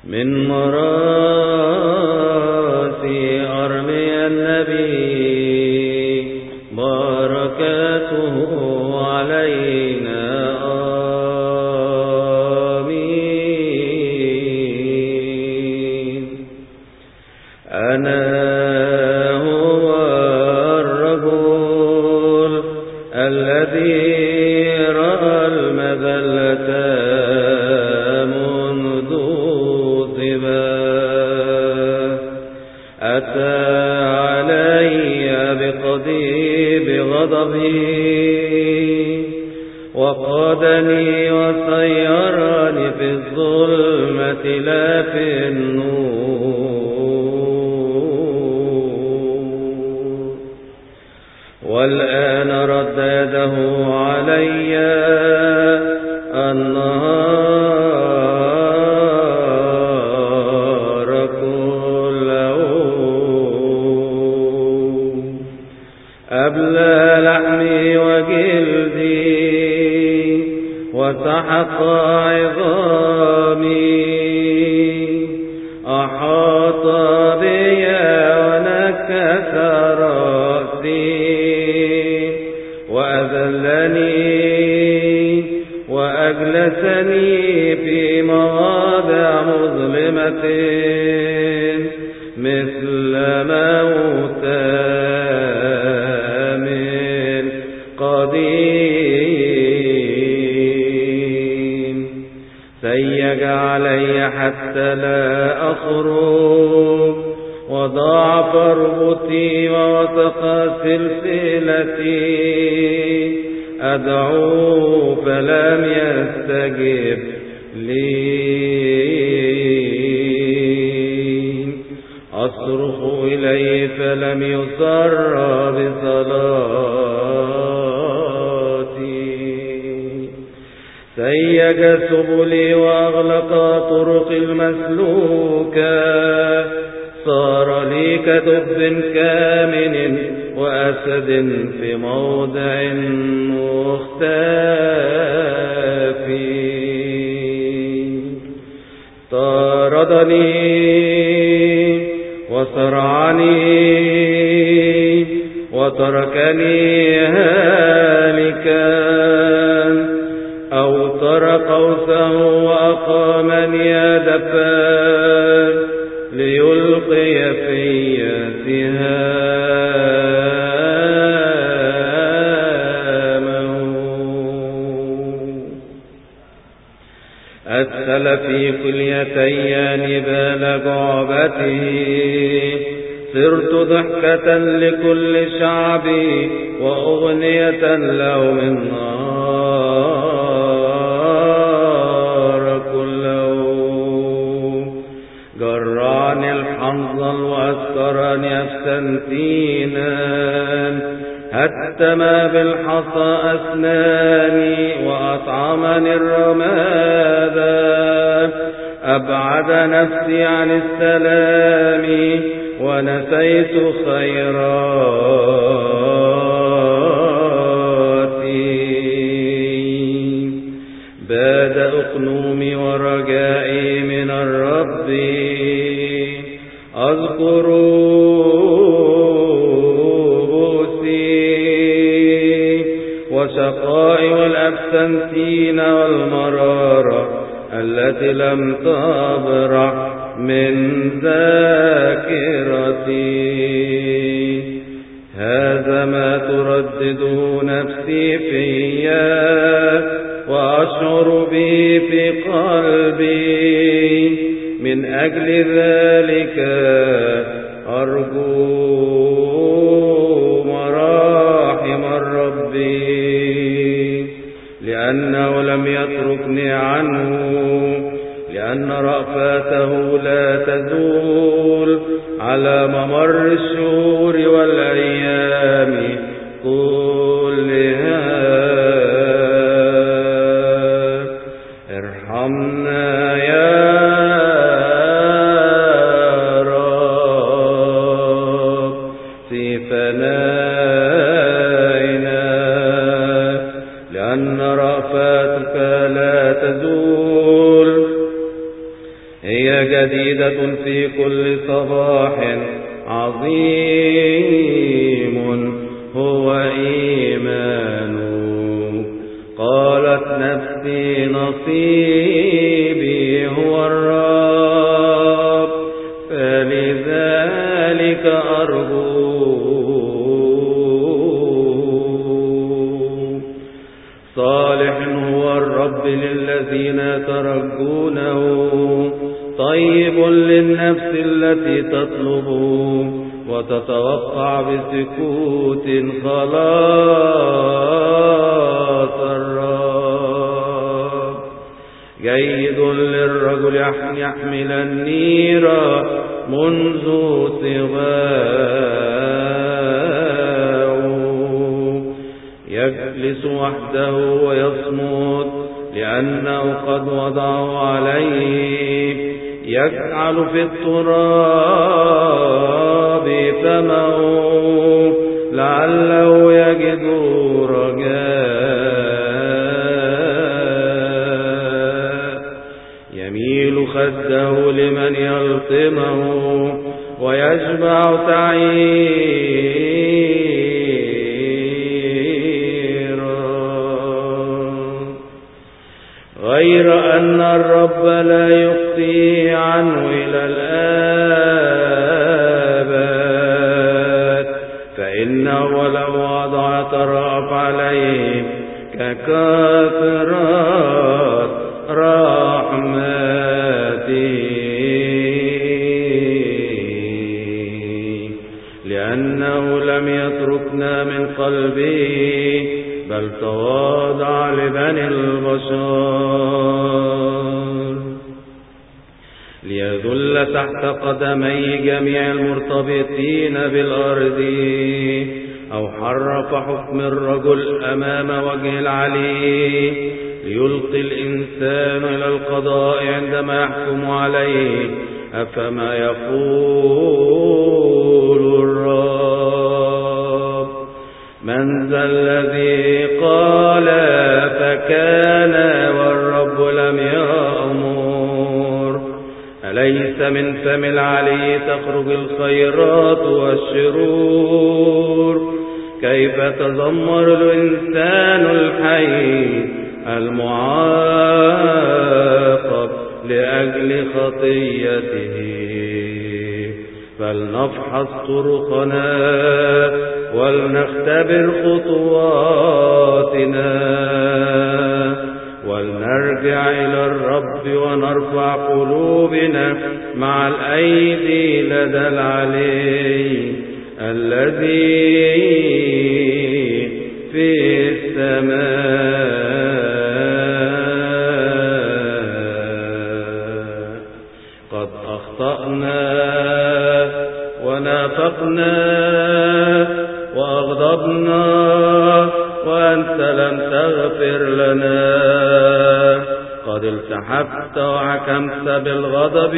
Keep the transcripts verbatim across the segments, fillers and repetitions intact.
من مراسي أرميا النبي بركاته علينا آمين. أنا هو الرجل الذي رأى المذلة منذ الظبا، أتى علي بقضيب غضبه وقادني وسيرني في الظلمة لا في النور، والآن رد يده علي النهار كله، أبلى لحمي وجلدي وسحق عظامي، أحاط بي ونكس رأسي وأذلني وأجلسني في مواضع مظلمة مثل موتى من قديم، سيج علي حتى لا أخرج، وضاعف ربطي ووثق سلسلتي، أدعو فلم يستجب لي، أصرخ إليه فلم يسر بصلاتي، سيج سبلي وأغلق طرق المسلوكة، صار لي كدب كامن وأسد في موضع مختفي، طاردني وصرعني وتركني هالكا، أوتر قوسه وأقامني دفا ليلقي في سهامه، أدخل في كليتي نبال جعبته، صرت ضحكة لكل شعبي وأغنية له من نار كله، جرعني الحنظل وأسكرني أفسنتينا، هتم بالحصى أسناني وأطعمني الرمادا، أبعد نفسي عن السلام ونسيت خيراتي، باد أقنومي ورجائي من الرب، أذكر بؤسي وشقائي والأبسنتين والمرارة التي لم تبرح من ذاكرتي، هذا ما تردده نفسي فيا وأشعر به في قلبي، من أجل ذلك أرجو مراحم الرب، لأنه لم يتركني عنه، لأن رأفاته لا تزول على ممر الشهور والأيام كلها. ارحمنا يا رب في فنائنا، لأن رأفاتك لا تزول هي جديدة في كل صباح، عظيم هو إيمانك. قالت نفسي نصيبي هو الرب، فلذلك أرجو. صالح هو الرب للذين يترجونه، طيب للنفس التي تطلبه وتتوقع بسكوت خلاص الرب. جيد للرجل يحمل النير منذ صغاه، يجلس وحده ويصمت لأنه قد وضعه عليه، يجعل في التراب فمه لعله يجد رجاء، يميل خده لمن يلطمه ويشبع تعييرا. غير أن الرب لا يخفي عنه إلى الآباد، فإنه ولو وضع يترأف عليه ككثرات رحمته، لأنه لم يتركنا من قلبه، بل تواضع لبني البشر ليذل تحت قدمي جميع المرتبطين بالأرض، أو حرف حكم الرجل أمام وجه العلي، ليلقي الإنسان إلى القضاء عندما يحكم عليه. أفما يقول الرب؟ من ذا الذي قال فكان والرب لم يأمر؟ أليس من فم العلي تخرج الخيرات والشرور؟ كيف تذمر الإنسان الحي المعاقب لأجل خطيته؟ فلنفحص طرقنا ولنختبر خطواتنا، ولنرجع إلى الرب ونرفع قلوبنا مع الأيدي لدى العلي الذي في السماء. قد أخطأنا ونافقنا وأغضبنا، وأنت لم تغفر لنا. قد التحفت وحكمت بالغضب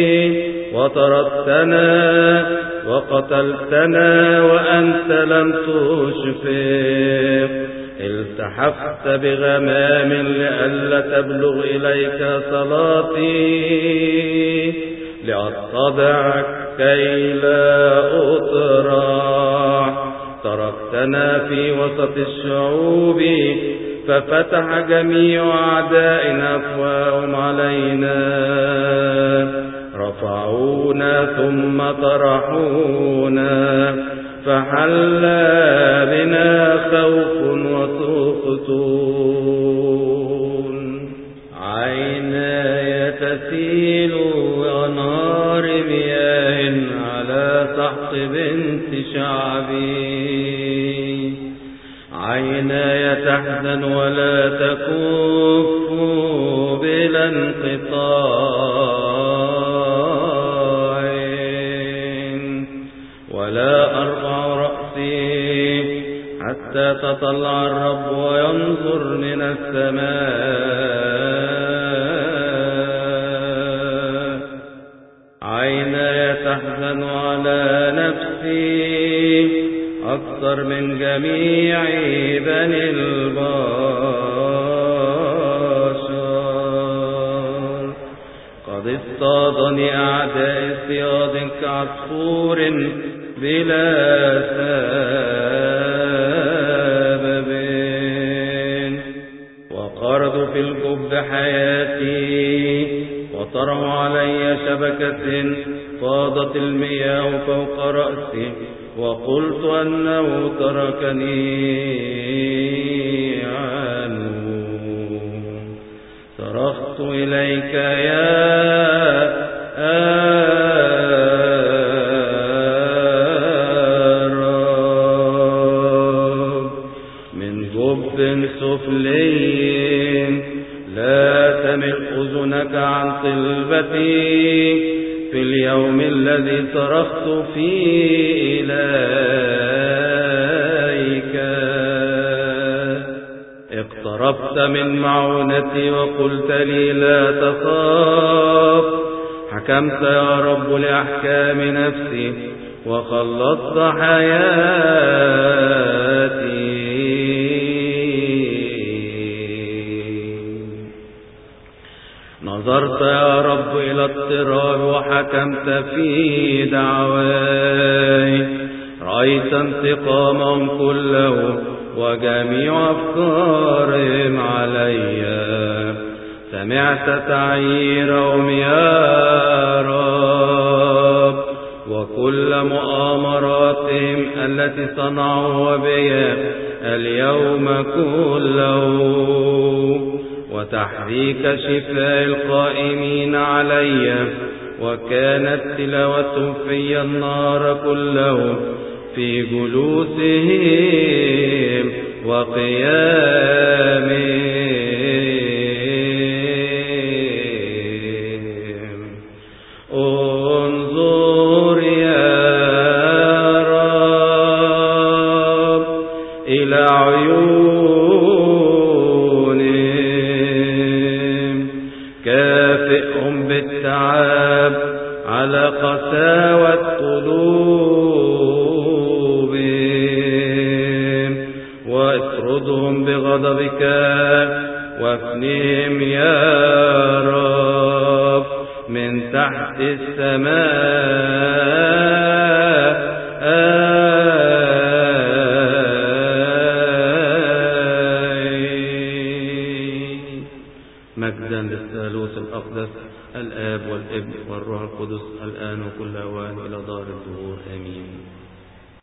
وطردتنا وقتلتنا، وأنت لم تشفق. التحفت بغمام لئلا تبلغ إليك صلاتي، لأتضع كي لا أطرح. تركتنا في وسط الشعوب، ففتح جميع أعدائنا أفواههم علينا. رفعونا ثم طرحونا، فحل بنا خوف وسقطون. عيناي تسيل أنهار مياه على سحق بنت شعبي. عيناي تحزن ولا تكف بلا انقطاع، ولا أرفع رأسي حتى تطلع الرب وينظر من السماء. عيناي تحزن على نفسي أكثر من جميع بني البشر. قد اصطادني أعداء اصطياد كعصفور بلا سبب، وقرض في الجب حياتي، وطروا علي شبكة فاضت المياه فوق رأسي، وقلت أنه تركني عنه. صرخت إليك يا رب من جب سفلي، لا تمل أذنك عن طلبتي في اليوم الذي صرخت فيه إليك. اقتربت من معونتي وقلت لي لا تخاف، حكمت يا رب لأحكام نفسي وخلصت حياتي. نظرت يا رب إلى اضطراب وحكمت في دعواي، رأيت انتقامهم كله وجميع أفكارهم علي، سمعت تعييرهم يا رب وكل مؤامراتهم التي صنعوا بي اليوم كله، وتحريك شفاء القائمين علي، وكانت تلاوة في النار كله في جلوسهم وقيامهم. انظر يا رب إلى عيونهم، كافئهم بالتعب على قساوة قلوبهم، واطردهم بغضبك وافنهم يا رب من تحت السماء. مجدا للثالوث الأقدس الآب والابن والروح القدس الآن وكل أوان إلى دار الدهور آمين.